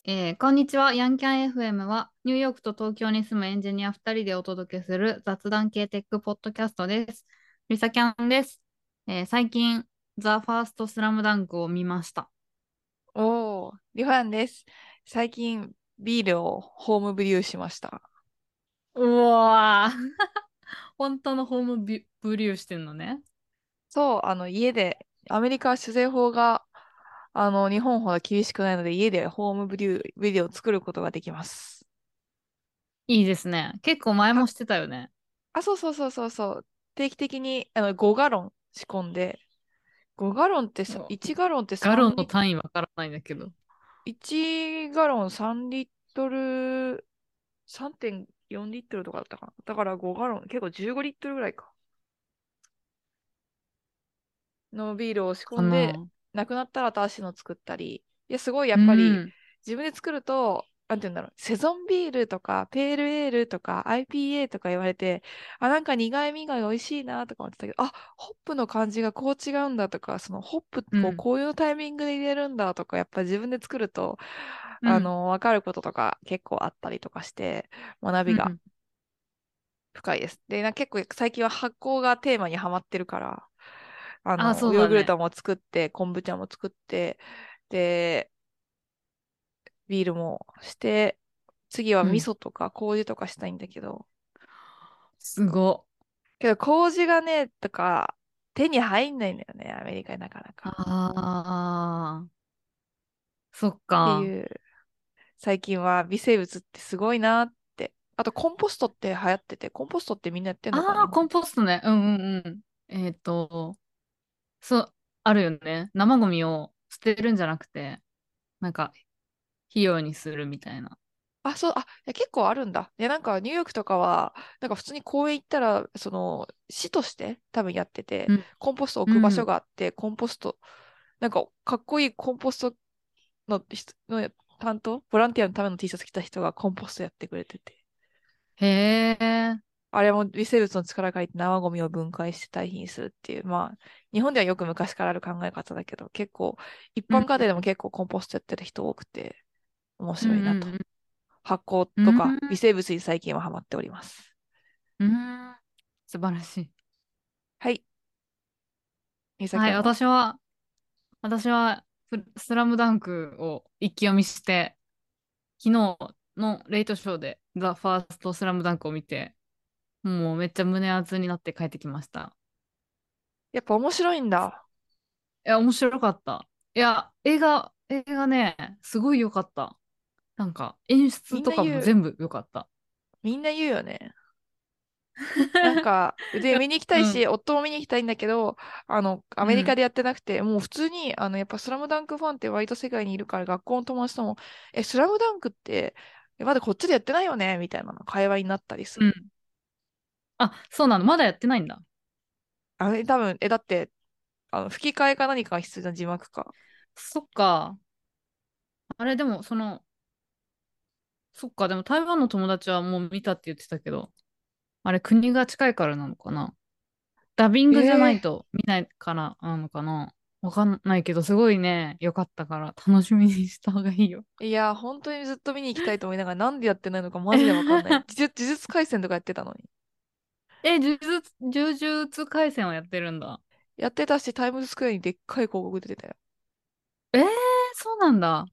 こんにちは。ヤンキャン FM は、ニューヨークと東京に住むエンジニア2人でお届けする雑談系テックポッドキャストです。リサキャンです。最近、ザ・ファーストスラムダンクを見ました。 おー、リファンです。最近、ビールをホームブリューしました。 うわー本当のホームブリューしてんのね。 そう、家で、アメリカは酒税法が、日本ほど厳しくないので、家でホームブリューを作ることができます。 いいですね。結構前は、 もしてたよね。 そうそうそうそうそう。定期的に、5ガロン仕込んで、5ガロンってさ、 もう 1ガロンってガロン 3リ、 の単位わからないんだけど。 1ガロン3リットル、3.4リットルとかだったかな。だから5ガロン、結構15リットルぐらいか。のビールを仕込んで、 かな。 なくなったら新しいの作ったり、いや、すごいやうっぱりん。 自分で作ると、なんて言うんだろう、セゾンビールとか、ペールエールとか、IPA とか言われて、なんか苦い苦い美味しいなとか思ってたけど、ホップの感じがこう違うんだとか、そのホップうん。 こういうタイミングで入れるんだとか、やっぱ自分で作ると、 うん。 わかることとか結構あったりとかして、学びがうん。 深いです。で、結構最近は発酵がテーマにはまってるから、 あ、そうヨーだね。 グルトも作って、昆布茶も作って、で、ビールもして、次はうん。 味噌とか麹とかしたいんだけど、 すご。 けど麹がね、とか、手に入んないんだよね、アメリカになかなか。 ああ。そっってか。 いう、最近は微生物ってすごいなって。あと、コンポストって流行ってて、コンポストってみんなやってんのかな、 ああ、コ日本。 ンポストね。うんうんうん。そう、あるよね。生ゴミを捨てるんじゃなくて、なんか、肥料にするみたいな。 そう、いや結構あるんだ。いや、ニューヨークとかは、普通に公園行ったら、市として多分やってて、 うん。 コンポスト置く場所うん。 があって、コンポスト、かっこいいコンポストの担当、ボランティアのための T シャツ着た人がコンポストやってくれてて。 へえ。 あれも微生物の力借りて生ゴミを分解して堆肥にするっていう、まあ、日本ではよく昔からある考え方だけど、結構、一うん般家庭でもうん。 結構コンポストやってる人多くて、面うん白いなと。 うん発酵うん。 とか微生物に最近はハマっております。 うん。うん。素晴らしい。 はい。みさはい、 きゃんは。 私はスラムダンクを一気読みして、昨日のレイトショーでザ・ファーストスラムダンクを見て、もうめっちゃ胸熱になって帰ってきました。 やっぱ面白いんだ。 いや、面白かった。いや、映画ね、すごい良かった。なんか、演出みんとかもな言う、 全部良かった。 みんな言うよね。で、 いや見に行きたいし、 うん、 夫も見に行きたいんだけど、アうん、 メリカでやってなくて、もう普通に、やっぱスラムダンクファンって割と世界にいるから、学校の友達とも、スラムダンクって、まだこっちでやってないよねみたいなの会話になったりする。 うん。あ、そうなの。まだやってないんだ。 多分、だって、吹き替えか何かが必要な字幕か。 そっか。あれ、でも、そっか。でも台湾の友達はもう見たって言ってたけど、あれ、国が近いからなのかな。ダビングじゃないええと見ないからなのかな。わかんないけど、すごいね、良かったから楽しみにした方がいいよ。 いや、本当にずっと見に行きたいと思いながら、なんでやってないのかマジでわかんない。呪術廻戦とかやってたのに。 呪術廻戦をやってるんだ。 やってたし、タイムズスクエアにでっかい広告出てたよ。 えー、そうなんだ。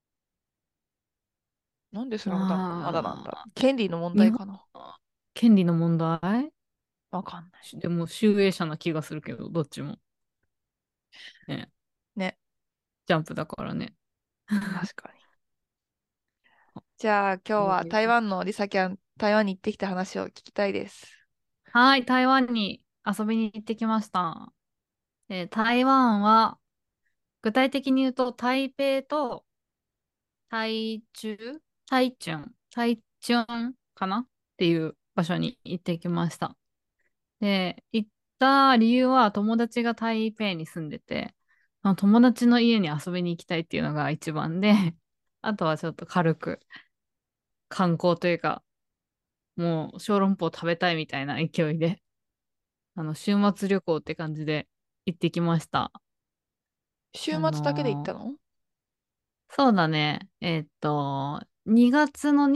なんでスラムダンクまだなんだろう。 まあ、 権利の問日本、 題かな。 権利の問題わかんない。 でも、集英社な気がするけど、どっちも。ね、 ね。 ジャンプだからね。 確かに。じゃあ今日は台湾のリサキャン、台湾に行ってきた話を聞きたいです。 はい、台湾に遊びに行ってきました。台湾は、具体的に言うと、台北と台中台中かなっていう場所に行ってきました。で、行った理由は友達が台北に住んでて、その友達の家に遊びに行きたいっていうのが一番で、あとはちょっと軽く観光というか、もう小籠包食べたいみたいな勢いで、週末旅行って感じで行ってきました。 週あ末だけで行っのーたの？ そうだね。2月の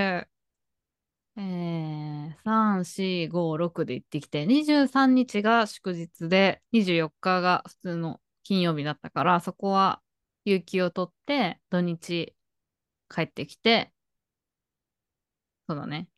20、3、4、5、6で行ってきて、23日が祝日で、24日が普通の金曜日だったから、そこは有給を取って、土日帰ってきて、そうだね。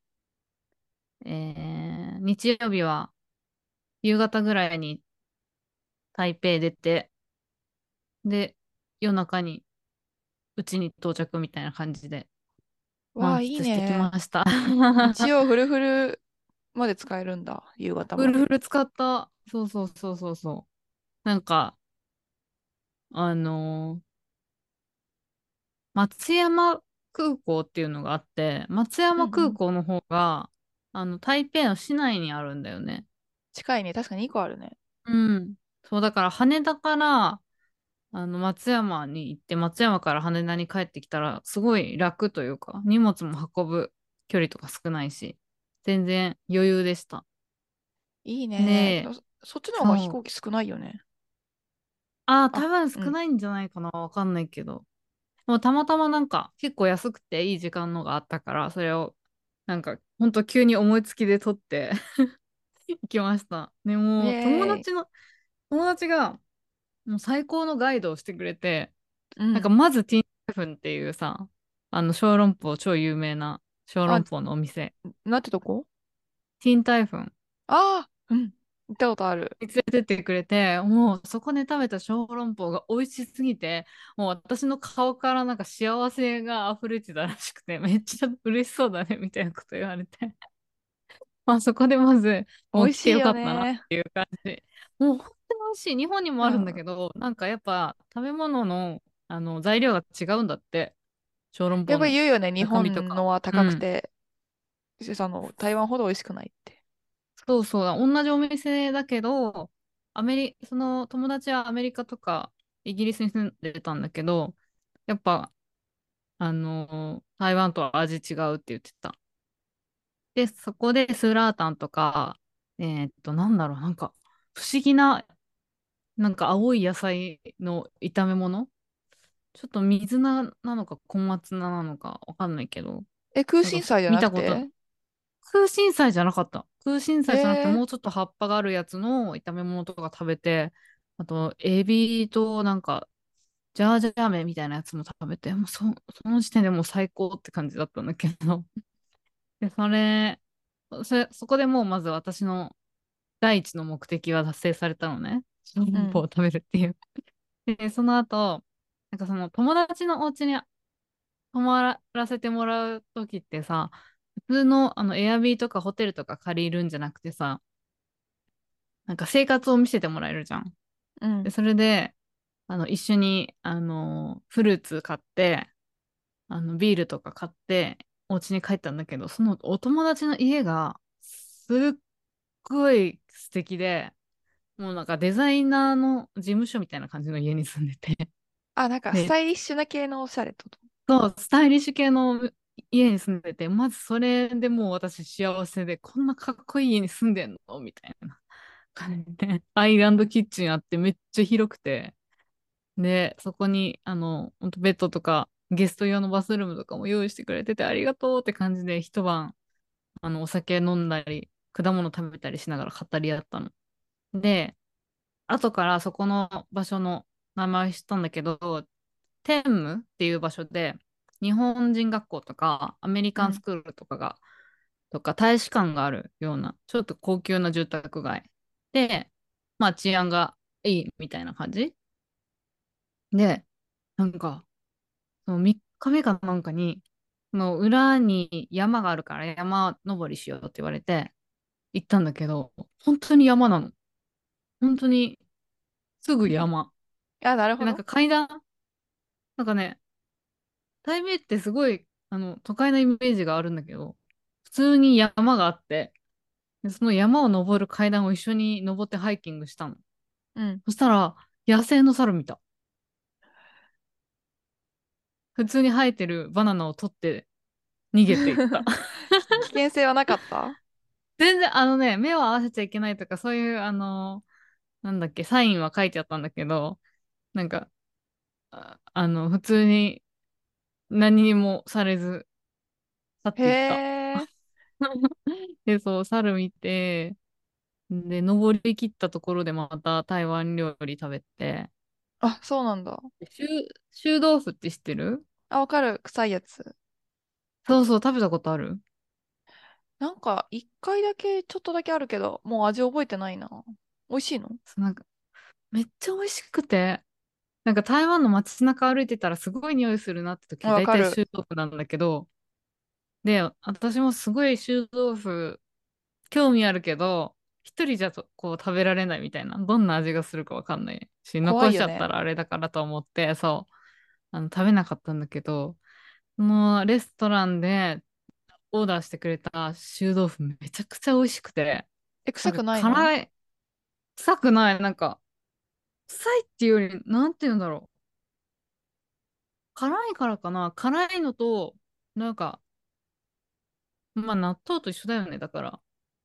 日曜日は夕方ぐらいに台北出て、で、夜中にうちに到着みたいな感じでわあ、いい満喫してきまね。 した。 一応フルフルまで使えるんだ。夕方フまで。 ルフル使った。そうそうそうそうそう。なんか、あのー松山空港っていうのがあって、松山空うんうん。 港の方が、台北の市内にあるんだよね。 近いね。確かに2個あるね。 うん。そう、だから羽田から、松山に行って、松山から羽田に帰ってきたら、すごい楽というか、荷物も運ぶ距離とか少ないし、全然余裕でした。 いいね。でで、 もそっちの方が飛そう。 行機少ないよね。 ああ、多あ、 分うん。 少ないんじゃないかな。わかんないけど。もうたまたまなんか結構安くていい時間のがあったから、それをなんかほんと急に思いつきで撮って行きました。でイもエーイ。 友達がもう最高のガイドをしてくれて、なんかうん。 まずティンタイフンっていうさ、小籠包超有名な小あ、 籠包のお店、 なんてとこ？ ティンタイフンああー、うん。行ったことある。 に連れてってくれて、もうそこで食べた小籠包が美味しすぎて、もう私の顔からなんか幸せが溢れてたらしくて、めっちゃ嬉しそうだねみたいなこと言われて。まあそこでまず、もう来て美味しいよよかったなっね。 ていう感じ。もう本当に美味しい。日本にもあるんだうん。 けど、なんかやっぱ食べ物の、材料が違うんだって。小籠やっぱり包の言うよね。日中身とか。 本のはうん。 高くて、台湾ほど美味しくないって。 そうそうだ。同じお店だけど、その友達はアメリカとかイギリスに住んでたんだけど、やっぱ、台湾とは味違うって言ってた。で、そこでスーラータンとか、なんだろう、なんか、不思議な、なんか青い野菜の炒め物、ちょっと水菜なのか小松菜なのかわかんないけど、 え、空なんか心菜じゃ見たこと、 なくて？ 空心菜じゃなかった。空心へ菜じゃなくて、 え。 もうちょっと葉っぱがあるやつの炒め物とか食べて、あと、エビとなんか、ジャージャー麺みたいなやつも食べて、もうその時点でもう最高って感じだったんだけど。で、そこでもうまず私の第一の目的は達成されたのね。小籠包をうん。 食べるっていう。で、その後、なんかその友達のお家に泊まらせてもらうときってさ、普通のエアビーとかホテルとか借りるんじゃなくてさ、なんか生活を見せてもらえるじゃん。で、 うん。 それで、一緒に、フルーツ買って、ビールとか買って、お家に帰ったんだけど、そのお友達の家が、すっごい素敵で、もうなんかデザイナーの事務所みたいな感じの家に住んでて。 あ、なんかスで、 タイリッシュな系のおしゃれってこと？ そう、スタイリッシュ系の家に住んでて、まずそれでもう私幸せで、こんなかっこいい家に住んでんのみたいな感じで、アイランドキッチンあってめっちゃ広くて、で、そこに、ほんとベッドとか、ゲスト用のバスルームとかも用意してくれててありがとうって感じで、一晩、お酒飲んだり、果物食べたりしながら語り合ったの。で、後からそこの場所の名前を知ったんだけど、天武っていう場所で、日本人学校とか、アメリうん。 カンスクールとか、大使館があるような、ちょっと高級な住宅街で、まあ治安がいいみたいな感じで、なんか、その3日目かなんかに、その裏に山があるから山登りしようって言われて行ったんだけど、本当に山なの。本当にすぐ山。 あ、なるで、なんほど。 か階段、なんかね、台北ってすごい、都会のイメージがあるんだけど、普通に山があって、でその山を登る階段を一緒に登ってハイキングしたの。 うん。 そしたら、野生の猿見た。普通に生えてるバナナを取って逃げていった。 危険性はなかった？ 全然、目を合わせちゃいけないとか、そういう、なんだっけ、サインは書いてあったんだけど、なんか、 普通に何にもされず去っへていった。 え。 で、そう、猿見て、で、登り切ったところでまた台湾料理食べて、 あ、そうなんだ。 臭、臭豆腐って知ってる？ あ、わかる。臭いやつ。 そうそう、食べたことある？ なんか、一回だけ、ちょっとだけあるけど、もう味覚えてないな。美味しいの？ そうなんか、めっちゃ美味しくて、なんか台湾の街中歩いてたらすごい匂いするなってあ、 時、だいたいわかる。 臭豆腐なんだけど、で、私もすごい臭豆腐興味あるけど、一人じゃとこう食べられないみたいな、どんな味がするかわかんないし、残しちゃった怖いよね。 らあれだからと思って、そう、食べなかったんだけど、そのレストランでオーダーしてくれた臭豆腐めちゃくちゃ美味しくて、 え、臭なんかくないの？ 辛い、臭くない、なんか、臭いっていうより、なんて言うんだろう。辛いからかな。辛いのと、なんか、まあ納豆と一緒だよね。だから、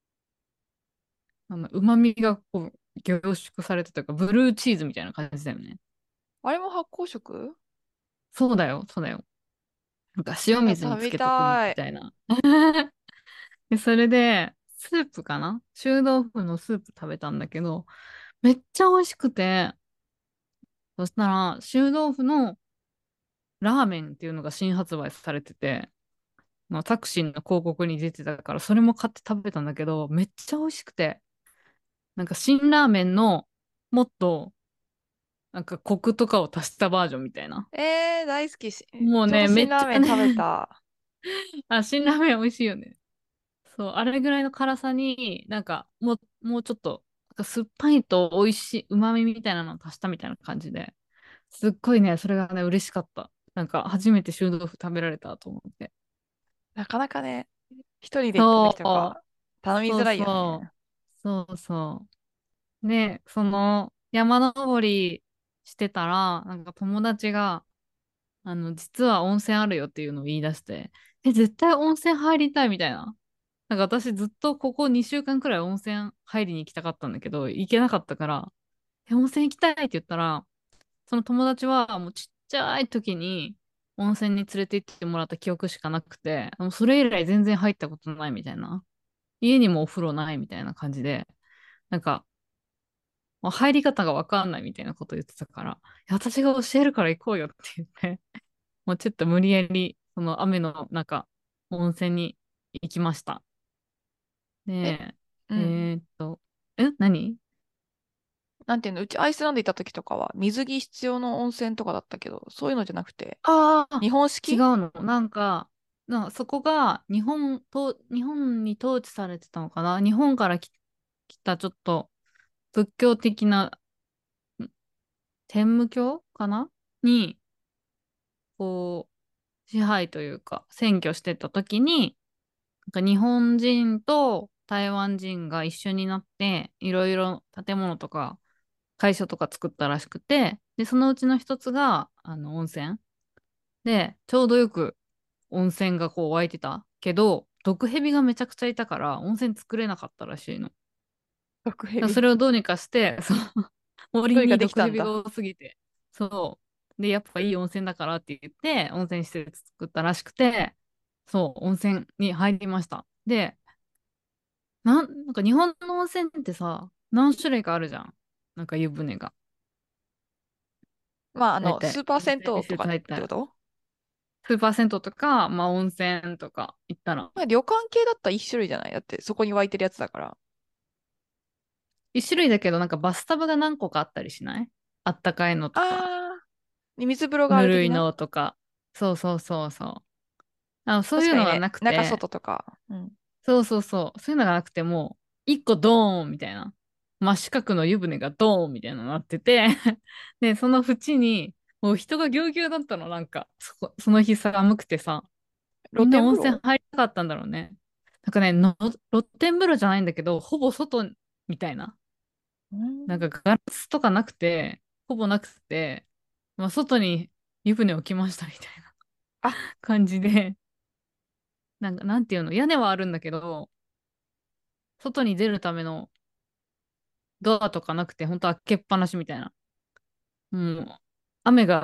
旨味がこう凝縮されてというか、ブルーチーズみたいな感じだよね。 あれも発酵食？ そうだよ、そうだよ。なんか塩あ、 水に食べつけとくみたい。 たいな。で、それで、スープかな、臭豆腐のスープ食べたんだけど、めっちゃ美味しくて、そしたら、臭豆腐のラーメンっていうのが新発売されてて、タクシーの広告に出てたから、それも買って食べたんだけど、めっちゃ美味しくて、なんか辛ラーメンのもっと、なんかコクとかを足したバージョンみたいな。 大好きし。ちょうどもうね、め辛っちゃね、 ラーメン食べた。 辛ラーメン美味しいよね。そう、あれぐらいの辛さに、なんか、もうちょっと、なんか酸っぱいと美味しい、旨味みたいなのを足したみたいな感じで、すっごいね、それがね、嬉しかった。なんか、初めて臭豆腐食べられたと思って。 なかなかね、一人で行った時とそう、 か、頼みづそうらいよね。 そう、そうそう。で、その、山登りしてたら、なんか友達が、実は温泉あるよっていうのを言い出して、絶対温泉入りたいみたいな。なんか私ずっとここ2週間くらい温泉入りに行きたかったんだけど、行けなかったから、温泉行きたいって言ったら、その友達はもうちっちゃい時に温泉に連れて行ってもらった記憶しかなくて、もうそれ以来全然入ったことないみたいな。家にもお風呂ないみたいな感じで、なんか、もう入り方がわかんないみたいなこと言ってたから、いや私が教えるから行こうよって言って、もうちょっと無理やり、その雨の中、温泉に行きました。 え、 で、 うん。 何？ なんていうの、うちアイスランド行った時とかは水着必要の温泉とかだったけど、そういうのじゃなくて、 ああ日本ー、違式？ うの。なんかそこが日本に統治されてたのかな、日本から来たちょっと仏教的なん天武教かなに、こ支配というか、占拠してた時に、なんか日本人と台湾人が一緒になって、いろいろ建物とか会社とか作ったらしくて、で、そのうちの一つが、温泉で、ちょうどよく温泉がこう湧いてたけど、毒蛇がめちゃくちゃいたから温泉作れなかったらしいの。だか毒蛇。 らそれをどうにかして、その森どうにかできに毒蛇がたんだ。 多すぎて、そう。で、やっぱいい温泉だからって言って、温泉施設作ったらしくて、そう、温泉に入りました。で、なんか日本の温泉ってさ、何種類かあるじゃん。なんか湯船が。 まあ、ス大体、 ーパー銭温泉施湯とかっ設入ったら。 てこと？ スーパー銭湯とか、まあ温泉とか行ったら。 まあ、旅館系だったら一種類じゃない？だって、そこに湧いてるやつだから。 一種類だけど、なんかバスタブが何個かあったりしない？あったかいのとか、 あ水風呂があぬるいる的な？ のとか。そうそうそうそう。そういうのが確かにね、中なくて、 外とか。うん。 そうそうそう。そういうのがなくても、一個ドーンみたいな。真四角の湯船がドーンみたいなのなっててで、その縁に、もう人がぎゅうぎゅうだったの、なんか、その日寒くてさ、 露みんな温泉天風呂？ 入りたかったんだろうね。なんかね、露天風呂じゃないんだけど、ほぼ外みたいな。 うん。 なんかガラスとかなくて、ほぼなくて、まあ、外に湯船置きましたみたいなあ、 感じで、なんか、なんていうの、屋根はあるんだけど、外に出るためのドアとかなくて、ほんと開けっぱなしみたいな。もう、雨が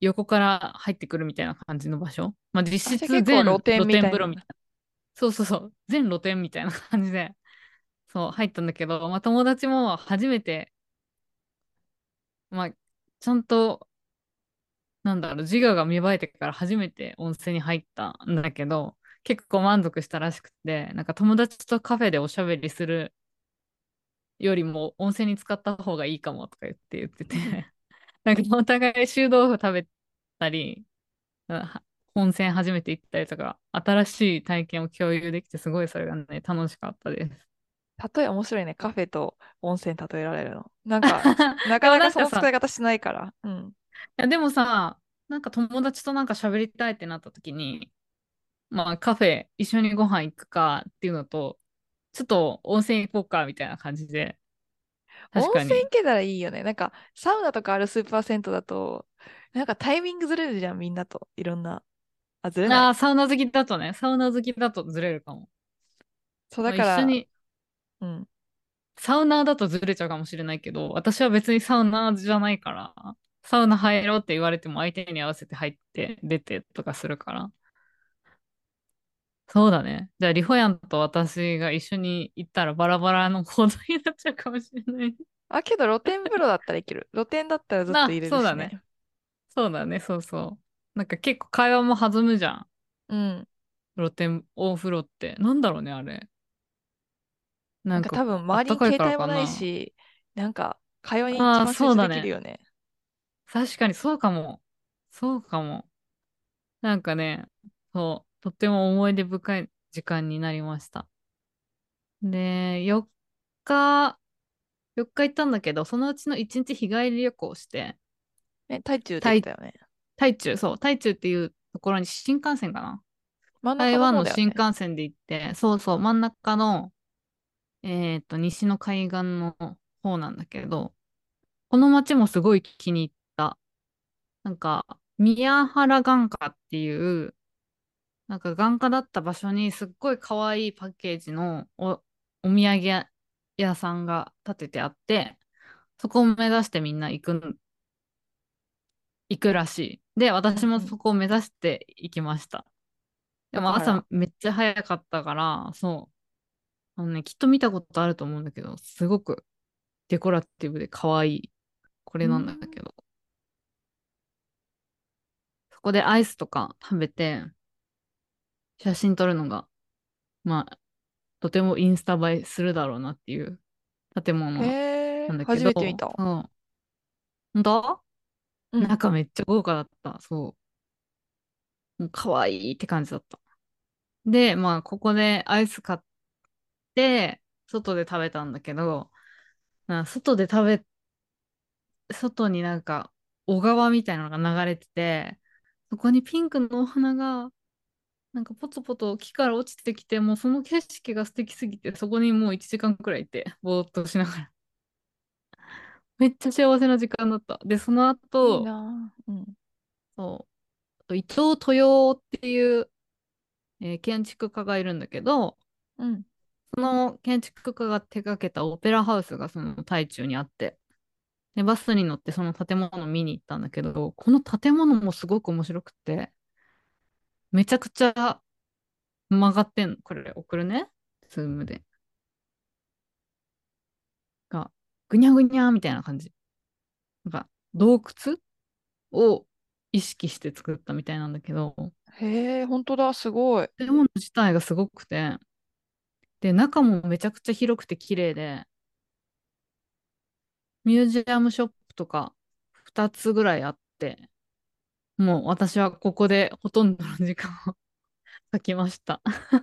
横から入ってくるみたいな感じの場所。まあ実あ、じゃあ結構露質全露天みたいな。 天風呂みたいな。そうそうそう。全露天みたいな感じで、そう入ったんだけど、まあ友達も初めて、まあちゃんと、なんだろう、自我が芽生えてから初めて温泉に入ったんだけど、結構満足したらしくて、なんか友達とカフェでおしゃべりするよりも温泉に使った方がいいかもとか言ってて、なんかお互い臭豆腐食べたり、は温泉初めて行ったりとか、新しい体験を共有できて、すごいそれがね、楽しかったです。 例え面白いね。カフェと温泉例えられるの。なんか、なでもかなかなんかさ、 その使い方しないから。うん。 いやでもさ、なんか友達となんか喋りたいってなった時に、まあカフェ一緒にご飯行くかっていうのと、ちょっと温泉行こうかみたいな感じで、 温確かに。 泉行けたらいいよね。なんか、サウナとかあるスーパー銭湯だと、なんかタイミングずれるじゃん、みんなと。いろんな。あ、ずれない。 ああ、サウナ好きだとね、サウナ好きだとずれるかも。 そう、だまあ、 から、 一緒に、 うん。 サウナーだとずれちゃうかもしれないけど、私は別にサウナーじゃないから、サウナ入ろうって言われても相手に合わせて入って出てとかするから。そうだね。じゃあ、リホヤンと私が一緒に行ったらバラバラの行動になっちゃうかもしれない。 あ、けど露天風呂だったらいける。露天だったらずっと入れるそうだね。 しね。 そうだね。そうそう。なんか結構会話も弾むじゃん。 うん。 露天、大風呂って。なんだろうね、あれ。なんか、 なんか多分あっ周りにたかいから携帯もないかな。 し、なんか会話に一ああ、 番集中できるそうだね。 よね。 確かにそうかも。そうかも。なんかね、そう、とっても思い出深い時間になりました。で、日、4日行ったんだけど、そのうちの1日日帰り旅行して、 ね、台中って言って台、 たよね。 台中、そう、台中っていうところに新幹線かな。 真ん中の台湾の方だよね。 新幹線で行って、そうそう、真ん中の、西の海岸の方なんだけど、この街もすごい気に入った。なんか、宮原眼科っていう、なんか眼科だった場所にすっごい可愛いパッケージのお土産屋さんが建ててあって、そこを目指してみんな行くらしい。で、私もうんうん。 そこを目指して行きました。でも横原。 朝めっちゃ早かったから、そう。きっと見たことあると思うんだけど、すごくデコラティブで可愛い。こうれなんだん。 けど。そこでアイスとか食べて、写真撮るのが、まあ、とてもインスタ映えするだろうなっていう建へ物なえ、初んだけど、 めて見た。 そう。本当うん。 中めっちゃ豪華だった。そう。もう可愛いって感じだった。で、まあ、ここでアイス買って、外で食べたんだけど、外で外になんか小川みたいなのが流れてて、そこにピンクのお花がなんかポツポツ木から落ちてきて、もうその景色が素敵すぎて、そこにもう1時間くらいいて、ぼーっとしながら。めっちゃ幸せな時間だった。で、そのいい後、 なぁ。うん。 そう、伊藤豊っていう、建築家がいるんだけど、 うん。 その建築家が手掛けたオペラハウスがその台中にあって、で、バスに乗ってその建物を見に行ったんだけど、この建物もすごく面白くて、めちゃくちゃ曲がってんの。これ送るね。ズームで。が、ぐにゃぐにゃみたいな感じ。なんか、洞窟を意識して作ったみたいなんだけど、 へえ、本当だ、すごい。 建物自体がすごくて、で、中もめちゃくちゃ広くて綺麗で、ミュージアムショップとか2つぐらいあって、もう私はここでほとんどの時間を割きました。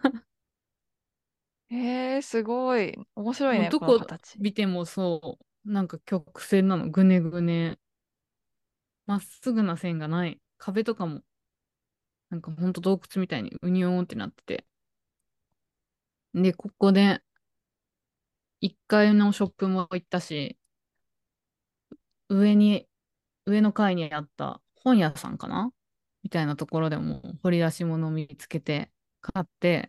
へえ、すごい。面白いね、このもうどこ形。 見てもそう、なんか曲線なの、ぐねぐね、まっすぐな線がない。壁とかも、なんかほんと洞窟みたいにうにょーんってなってて。で、ここで1階のショップも行ったし、上に、上の階にあった本屋さんかなみたいなところでも掘り出し物を見つけて、買って、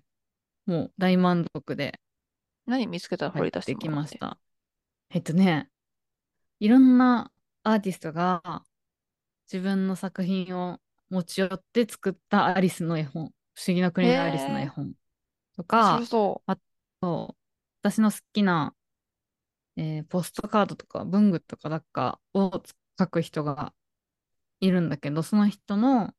もう大満足で何見つけたら帰っ掘り出したてきものって。 ました。いろんなアーティストが自分の作品を持ち寄って作ったアリスの絵本、不思議のへ国のアリスの絵え、 本と面白か、 そあと、私の好きな、ポストカードとか文具とかなんかを書く人がいるんだけど、その人の、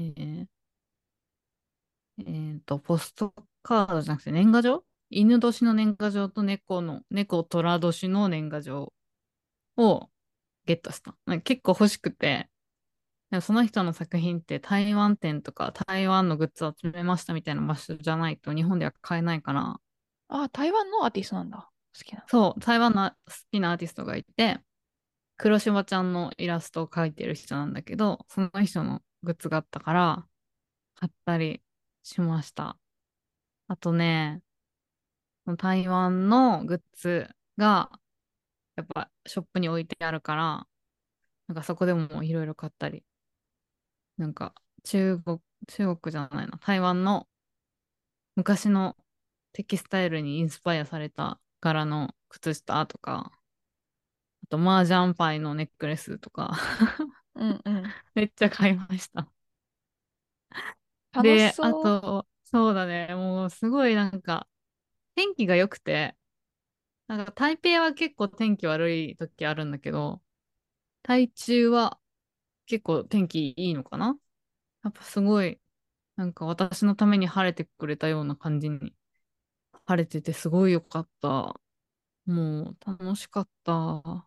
ポストカードじゃなくて年賀状、犬年の年賀状と猫虎年の年賀状をゲットした。なんか結構欲しくて、でもその人の作品って台湾店とか台湾のグッズを集めましたみたいな場所じゃないと日本では買えないから、 う。あ、台湾のアーティストなんだ。好きな。 そう、台湾の好きなアーティストがいて、黒柴ちゃんのイラストを描いてる人なんだけど、その人のグッズがあったから、買ったりしました。あとね、台湾のグッズが、やっぱショップに置いてあるから、なんかそこでもいろいろ買ったり、なんか中国じゃないな、台湾の昔のテキスタイルにインスパイアされた柄の靴下とか、あと麻雀パイのネックレスとかうんうん。 めっちゃ買いました。 楽しで、あそう。 と、そうだね、もうすごいなんか天気が良くて、なんか台北は結構天気悪い時あるんだけど、台中は結構天気いいのかな。やっぱすごい、なんか私のために晴れてくれたような感じに晴れててすごい良かった。もう楽しかった。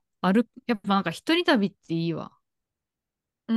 やっぱなんか一人旅っていいわ。 うん。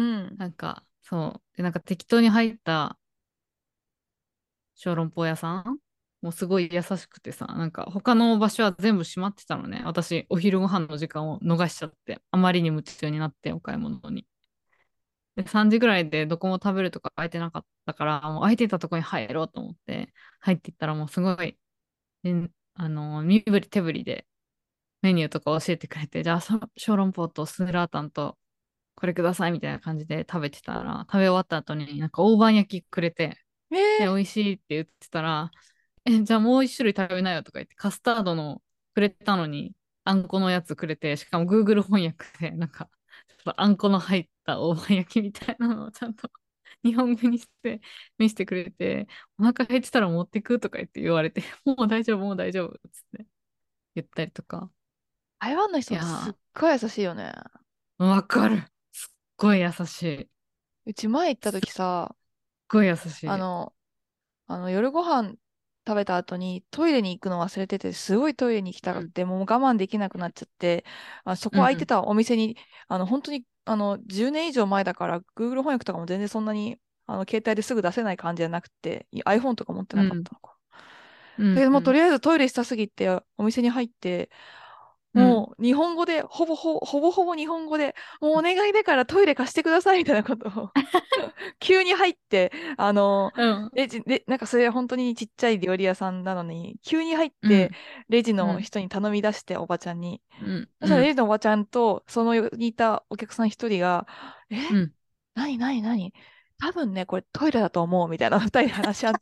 なんか、そう。で、なんか適当に入った小籠包屋さんもうすごい優しくてさ、なんか他の場所は全部閉まってたのね。私、お昼ご飯の時間を逃しちゃって、あまりに夢中になってお買い物に。で、3時ぐらいでどこも食べるとか空いてなかったから、もう空いてたとこに入ろうと思って入っていったらもうすごい、身振り手振りでメニューとか教えてくれて、じゃあ、小籠包とスーラータンとこれくださいみたいな感じで食べてたら、食べ終わった後になんか大判焼きくれて、で、美えー、 味しいって言ってたら、じゃあもう一種類食べなよとか言って、カスタードのくれたのに、あんこのやつくれて、しかも Google 翻訳で、なんか、ちょっとあんこの入った大判焼きみたいなのをちゃんと日本語にして見せてくれて、お腹減ってたら持ってくとか言って言われて、もう大丈夫、もう大丈夫、つって言ったりとか。 台湾の人ってすっいやごい優しいよね。 ー、わかる。すっごい優しい。 うち前行ったすっ時さ、 ごい優しい。 あの、夜ご飯食べた後にトイレに行くの忘れてて、すごいトイレに行きたうん、 くって、もう我慢できなくなっちゃって、そこうん、 空いてたお店に、本当に、10年以上前だから、Google 翻訳とかも全然そんなに、携帯ですぐ出せない感じじゃなくて、iPhone とか持ってなかっうん、 たのか。 うん、 だけどもうとうん、 りあえずトイレしたすぎて、お店に入って、 うん。 もう日本語で、ほぼほぼ日本語で、もうお願いだからトイレ貸してくださいみたいなことを急に入って、 うん、 なんかそれ本当にちっちゃい料理屋さんなのに、急に入って、 うん、 レジうん、 の人に頼み出して、おばちゃんに。 うん、 そしたらレうん、 ジのおばちゃんと、そのにいたお客さん一人が、え、 うん。 何多分ね、これトイレだと思うみたいな二人で話し合って、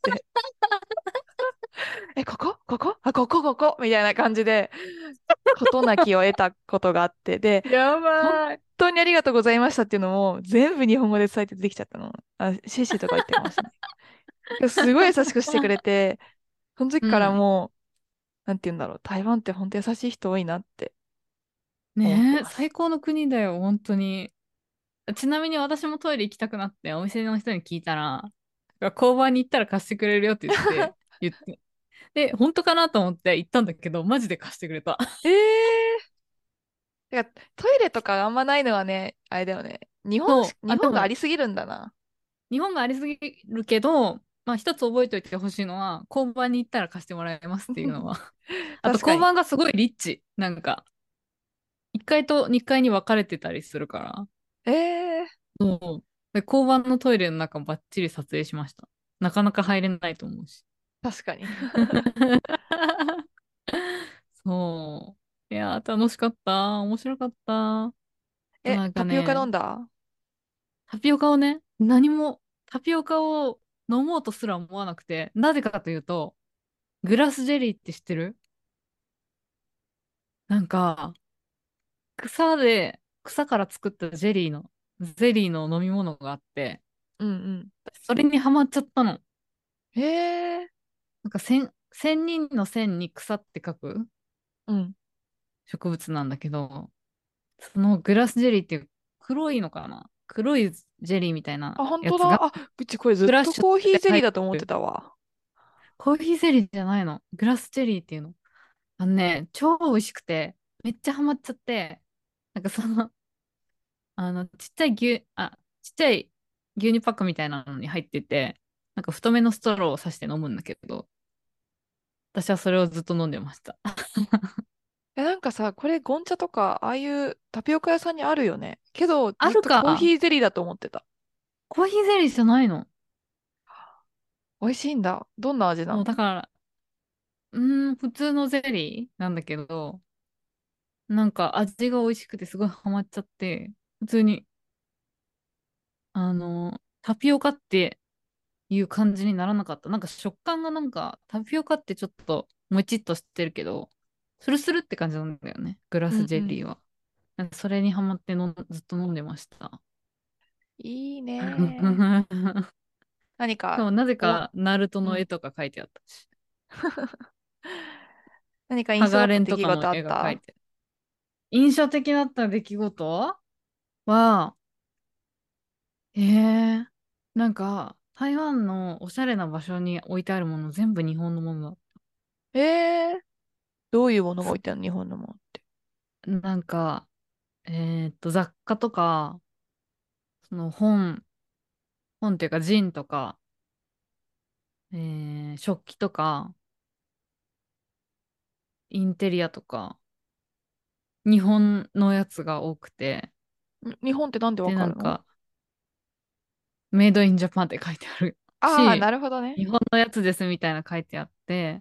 ここみたいな感じで、事なきを得たことがあって、で、 や本ばい。 当にありがとうございましたっていうのも、全部日本語で伝えてできちゃったの。シェシェとか言ったかもしれない。すごい優しくしてくれて、その時からうん。 もう、なんて言うんだろう、台湾って本当優しい人多いなって思ってねえ、 ます。 最高の国だよ、本当に。ちなみに私もトイレ行きたくなってお店の人に聞いたら、交番に行ったら貸してくれるよって言って。で、本当かなと思って行ったんだけど、マジで貸してくれた。 えー、てかトイレとかあんまないのはね、あれだよね。 そう。あ、で日本があも、 りすぎるんだな。 日本がありすぎるけど、まあ一つ覚えておいてほしいのは、交番に行ったら貸してもらえますっていうのは。あと確かに。 交番がすごいリッチ。なんか、1階と2階に分かれてたりするから。 えー、 そう。で、交番のトイレの中もバッチリ撮影しました。なかなか入れないと思うし。 確かに。 そう。いやー、楽しかった。面白かった。なんかタピオカ飲ね、 んだ？ タピオカをね、タピオカを飲もうとすら思わなくて、なぜかというと、グラスジェリーって知ってる？なんか、草から作ったジェリーのゼリーの飲み物があって、 うんうん。 それにハマっちゃったの。 へえ。 なんか千人の千に草って書くうん。 植物なんだけど、そのグラスジェリーっていう黒いのかな、黒いジェリーみたいなあ、本やつが当だ。あ、うちこれずっクラッシュとコーヒーで入っゼリーだと思っててる。 たわ。 コーヒーゼリーじゃないの。グラスジェリーっていうの。あのね、超美味しくて、めっちゃハマっちゃって、なんかその、ちっちゃい牛乳パックみたいなのに入ってて、なんか太めのストローをさして飲むんだけど、私はそれをずっと飲んでました。 なんかさ、これゴンチャとか、ああいうタピオカ屋さんにあるよね。けど、 あずっとコーるか。 ヒーゼリーだと思ってた。 コーヒーゼリーじゃないの。 美味しいんだ。どんな味なそう、 の？ だから、普通のゼリーなんだけど、なんか味が美味しくてすごいハマっちゃって、普通に、タピオカっていう感じにならなかった。なんか食感がなんか、タピオカってちょっともちっとしてるけど、スルスルって感じなんだよね。グラスうんうん。 ジェリーは。なんかそれにハマってずっと飲んでました。 いいね。何か、 でもなぜおも、 か、ナルトうん。 の絵とか描いてあったし、 何か印象だったハガレン出来事あっとかの絵が描いた？ てある。印象的だった出来事は、えー、なんか、台湾のおしゃれな場所に置いてあるもの全部日本のものえー、どういうものがだ。 置いてあるの日本のものって？ なんか、雑貨とか、その本っていうかジンとか、食器とか、インテリアとか、日本のやつが多くて、 日本ってなんでわで、 かるの？ なんか、メイドインジャパンって書いてあるああー、なし、 るほどね。 日本のやつですみたいな書いてあって、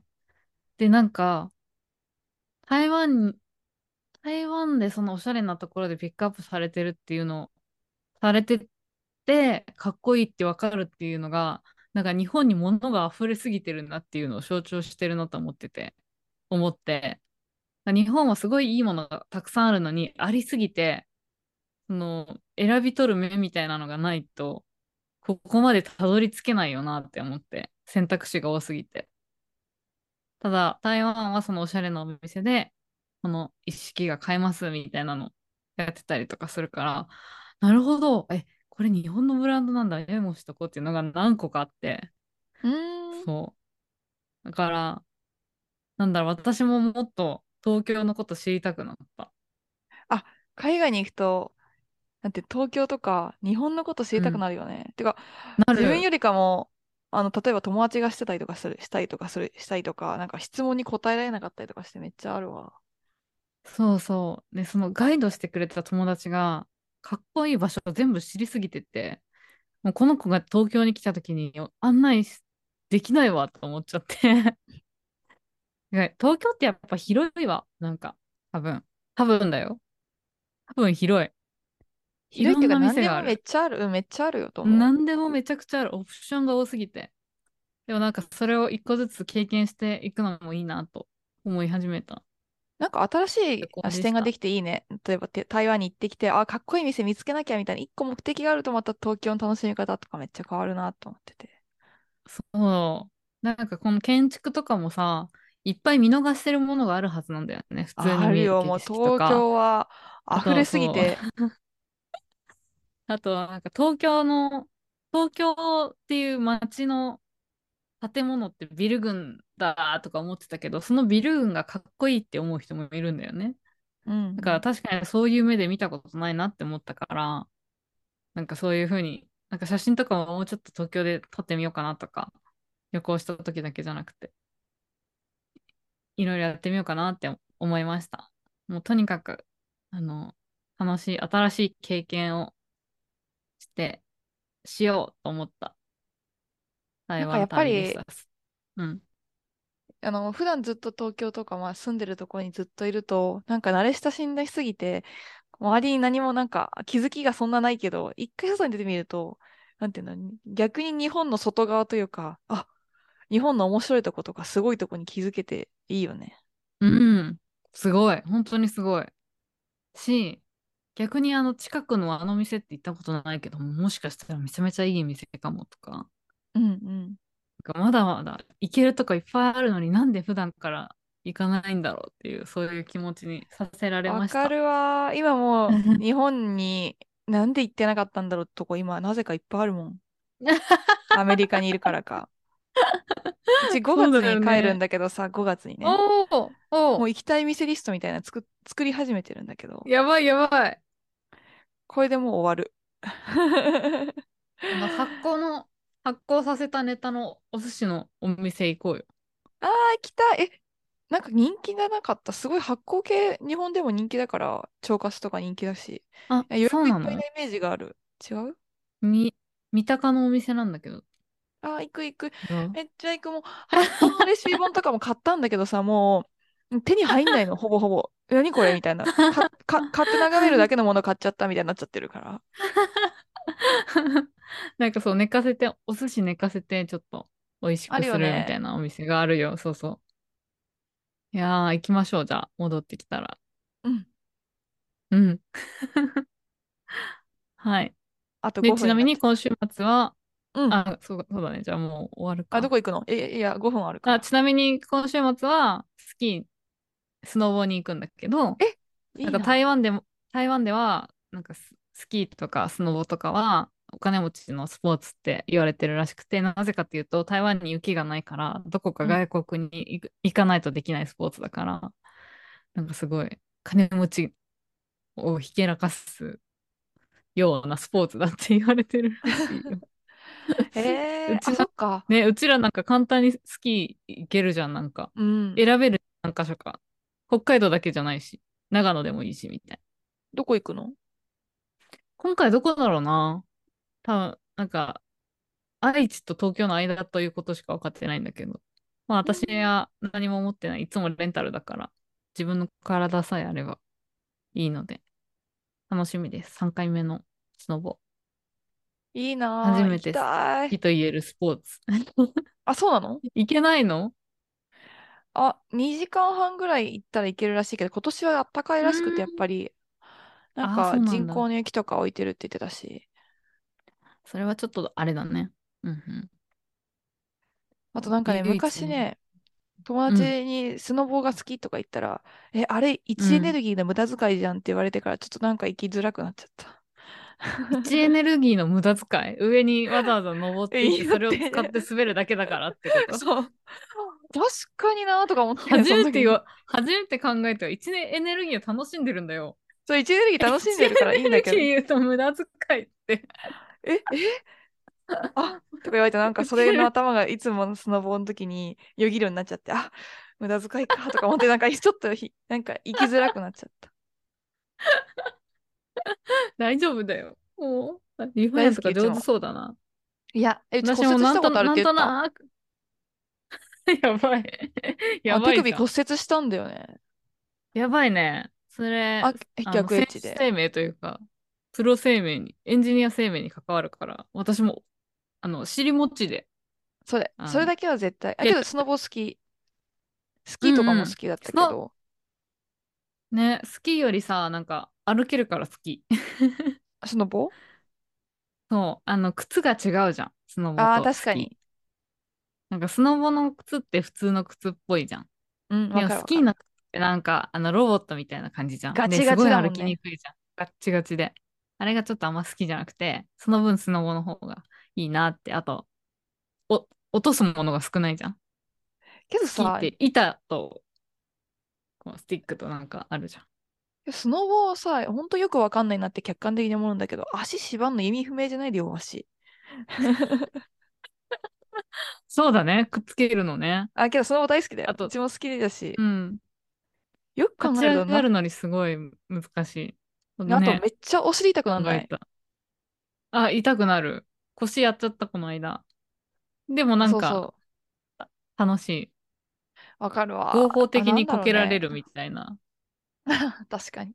で、なんか、台湾台湾でそのおしゃれなところでピックアップされてるっていうの、されてて、かっこいいってわかるっていうのが、なんか日本に物が溢れすぎてるなっていうのを象徴してるなと思って、日本はすごいいいものがたくさんあるのに、ありすぎて、その、選び取る目みたいなのがないと、ここまでたどり着けないよなって思って、選択肢が多すぎて。ただ、台湾はそのおしゃれなお店で、この一式が買えますみたいなのやってたりとかするから、なるほど、これ日本のブランドなんだ、メモしとこうっていうのが何個かあって、 うーん。 そう。だから、なんだろう、私ももっと東京のこと知りたくなった。 あ、海外に行くと、なんて東京とか日本のこと知りたくうん。 なるよね。てか、 なる。 自分よりかも、例えば友達がしてたりとかしたりとか、なんか質問に答えられなかったりとかしてめっちゃあるわ。 そうそう。で、そのガイドしてくれた友達が、かっこいい場所を全部知りすぎてて、もうこの子が東京に来た時に案内できないわと思っちゃって東京ってやっぱ広いわ。なんか、多分。多分だよ。多分広い。い広いっていうかろんな何でもめっ店がある。 ちゃある。うんめっちゃあるよと思う。 何でもめちゃくちゃある。オプションが多すぎて。でもなんかそれを一個ずつ経験していくのもいいなと思い始めたなんか新し旅い視点がで行でした。 きていいね。例えば台湾に行ってきて、あ、かっこいい店見つけなきゃみたいな一個目的があるとまた東京の楽しみ方とかめっちゃ変わるなと思ってて。 そう。なんかこの建築とかもさ、いっぱい見逃してるものがあるはずなんだよね。普通にあるよ、 見る景もう東色とか。 京は溢れあと、そう。 すぎて。 あとはなんか東京っていう街の建物ってビル群だとか思ってたけど、そのビル群がかっこいいって思う人もいるんだよね。 うんうだからん。 確かにそういう目で見たことないなって思ったから、なんかそういうふうに、なんか写真とかももうちょっと東京で撮ってみようかなとか、旅行した時だけじゃなくて、いろいろやってみようかなって思いました。もうとにかく、あの、新しい経験をしようと思った台なんかや湾っぱり、 旅でした。うん。 普段ずっと東京とか、まあ住んでるところにずっといると、なんか慣れ親しんだしすぎて、周りに何もなんか気づきがそんなないけど、一回外に出てみると、なんていうの、逆に日本の外側というか、あ、日本の面白いとことかすごいとこに気づけていいよね。 うん。すごい。本当にすごい。し、 逆に近くのあの店って行ったことないけども、もしかしたらめちゃめちゃいい店かもとか、 うんうん。 なんかまだまだ行けるとこいっぱいあるのになんで普段から行かないんだろうっていう、そういう気持ちにさせられました。 わかるわ。今もう日本になんで行ってなかったんだろうってとこ今なぜかいっぱいあるもん。アメリカにいるからか。うち5 そうだ月に帰るんよね。 だけどさ、5月にね。 おーおー、 もう行きたい店リストみたいな作り始めてるんだけど、 やばいやばい。 これでもう終わる。 発酵させたネタのお寿司のお店行こうよ。 あー、行きたい。なんか人気がなかった。すごい発酵系、日本でも人気だから、腸活とか人気だし。 あ、 予約いっそうなの？ ぱいなイメージがある。違う？ み、三鷹のお店なんだけど。 あー、行く行く。 違う？ めっちゃ行く。もう、発酵のレシピ本とかも買ったんだけどさ、もう、手に入んないの、ほぼほぼ。何これみたいな。買って眺めるだけのもの買っちゃったみたいになっちゃってるから。 なんかそう、寝かせて、お寿司寝かせて、ちょっと美味しあくするみたるよね。 いなお店があるよ。そうそう。いやー、行きましょう。じゃあ、戻ってきたら。 うん。 うん。はい。 あとで、 5 ちなみ分になっちゃった。 に今週末は、 うん。 そうだね。じゃあもう終わるあ、どか。 こ行くの？いや、5分あるかあ、 ら。 ちなみに今週末は、スノボに行くんだけど、 え、 なんかいいな。 台湾では、なんかスキーとかスノボとかは、お金持ちのスポーツって言われてるらしくて、なぜかっていうと、台湾に雪がないから、どこかうん。 外国に行かないとできないスポーツだから、なんかすごい、金持ちをひけらかすようなスポーツだって言われてるらしいよ。 あ、そっか。 うちらなんか簡単にスキー行けるじゃん、なんか。 うん。 選べる何箇所か。北海道だけじゃないし、長野でもいいし、みたいな。 どこ行くの？ 今回どこだろうな。多分、なんか、愛知と東京の間ということしか分かってないんだけど。まあ私うん。 は何も持ってない。いつもレンタルだから、自分の体さえあればいいので、楽しみです。3回目のスノボ。 いいなぁ。行き初めて好たい。 きと言えるスポーツ。 あ、そうなの？ いけないの？ あ、2時間半ぐらい行ったらいけるらしいけど、今年は暖かいうーらしくて、やっぱん。 り、なんああ、そかうなんだ。 人工の雪とか置いてるって言ってたし。 それはちょっとあれだね。うんうん。 あとなんかね、 唯一の。 昔ね、友うん。 達にスノボーが好きとか言ったら、あれ、位置エネうん。 ルギーの無駄遣いじゃんって言われてから、ちょっとなんか行きづらくなっちゃった。 位置エネルギーの無駄遣い。上にわざわざ登っていって、 いいよそれを使っって。 て滑るだけだからってこと？ そう。確かになとか思って、その時に。 初めて考えては、位置エネルギーを楽しんでるんだよ。 そう、位置エネルギー位楽しん置エでるからいいんだけど。 ネルギーと無駄遣いって。 え、え、とか言われて、なんかそれの頭がいつものスノボーの時によぎるようになっちゃって、無駄遣いかとか思って、なんかちょっとなんか行きづらくなっちゃった。 大丈夫だよ。もう、リファイ大好き、 アとか上手うちも。 そうだな。 いや、うち私骨もなんと、 折したことあるっなんとて言った？ なく、やばい。や手ばいじゃん。 首骨折したんだよね。 やばいね。それ、 逆エッ選ジで。 手生命というか、プロ生命に、エンジニア生命に関わるから、私も、尻餅で、 それだけは絶対。けけどスノボ好き。スうキーとかんうん。 も好きだったけど。 ね、スキーよりさ、なんか、歩けるから好き。 スノボ？ そう、靴が違うじゃん。スノボああー、 とスキー。 確かに。 なんか、スノボの靴って普通の靴っぽいじゃん。 うん、わでも、 かるわかる。 スキーの靴ってなんか、ロボットみたいな感じじゃん。で、 ガチガすごい歩チだもんね。 きにくいじゃん。ガッチガチで。あれがちょっとあんま好きじゃなくて、その分スノボの方がいいなって。あと、落とすものが少ないじゃん。スキーっけどさ、 て板と、こうスティックとなんかあるじゃん。 スノボさ、ほんとよくわかんないなって客観的に思うんだけど、足縛んの意味不明じゃないでよ、足。 そうだね。くっつけるのね。 けどスノボ大好きだよ。 あと、 うちも好きだし、 うん。 よく考立ち上えるとがるのにすごい難しい。 あとめね。 っちゃお尻痛くなんない？ 考えた。あ、痛くなる。腰やっちゃった、この間。でもなんか、 そうそ楽しい。 う。わかるわ。 合法的なんだにころうね。 けられるみたいな。 確かに。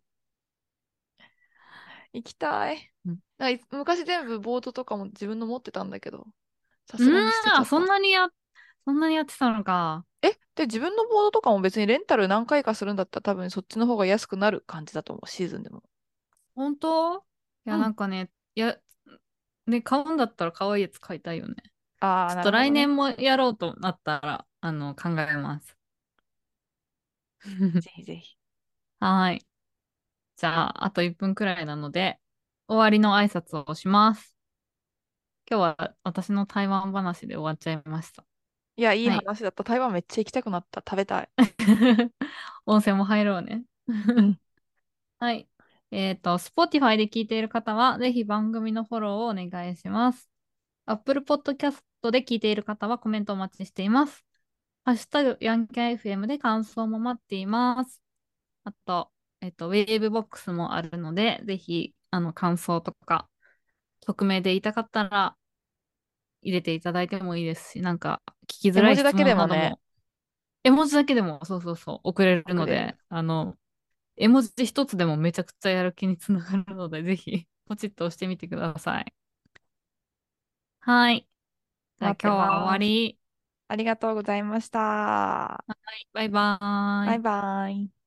行きたい。 うん。 昔全部ボードとかも自分の持ってたんだけど、さうーん、 すがに捨てちゃあ、 った。 そんなにやってたのか。 で、自分のボードとかも別にレンタル何回かするんだったら多分そっちの方が安くなる感じだと思う、シーズンでも。 本当？いや、 うん。 なんかね、いや、ね、買うんだったら可愛いやつ買いたいよね。 ああ、 ちょっなるほどね。 と来年もやろうとなったら、考えます。 ぜひぜひ。 はい。じゃあ、あと1分くらいなので、終わりの挨拶をします。今日は私の台湾話で終わっちゃいました。 いや、いいはい。 話だった。台湾めっちゃ行きたくなった。食べたい。 温泉も入ろうね。 うん。 はい。Spotify で聞いている方は、ぜひ番組のフォローをお願いします。Apple Podcast で聞いている方はコメントお待ちしています。ハッシュタグ、ヤンキャ FM で感想も待っています。あと、ウェーブボックスもあるので、ぜひ、感想とか、匿名で言いたかったら入れていただいてもいいですし、なんか、聞きづらい質絵文字だけでもね、 問なども、絵文字だけでも、そうそうそう、送れるので、 送れる。 絵文字一つでもめちゃくちゃやる気につながるので、ぜひ、ポチッと押してみてください。はい。じゃあ待って今日は終わます。 り。 ありがとうございました。 はい、バイバーバイイ。 バイ。